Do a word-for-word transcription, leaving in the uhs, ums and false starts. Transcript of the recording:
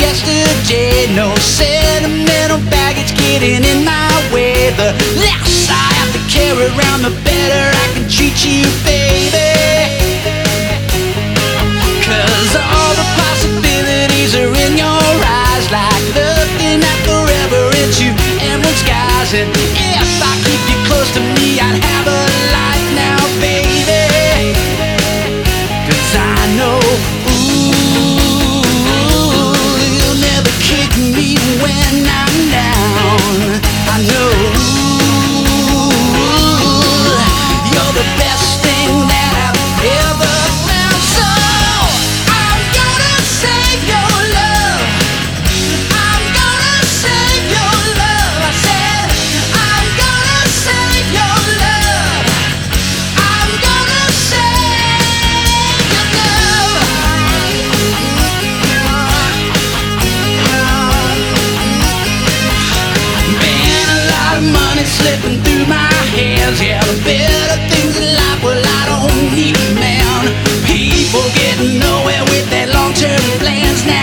yesterday. No sentimental baggage getting in my way. The less I have to carry around, the better I can treat you, baby. 'Cause all the possibilities are in your eyes, like looking at forever into emerald skies. And if I keep you close to me, I'd have a life now, baby. 'Cause I know, ooh, you'll never kick me when I'm down. I know, ooh, you're the best thing that I've ever found. So I'm gonna save your love. I'm gonna save your love. I said I'm gonna save your love. I'm gonna save your love. Man, a lot of money slipping through my hands. Yeah, the better things in life, well, I don't need 'em, man. People getting nowhere with their long-term plans now.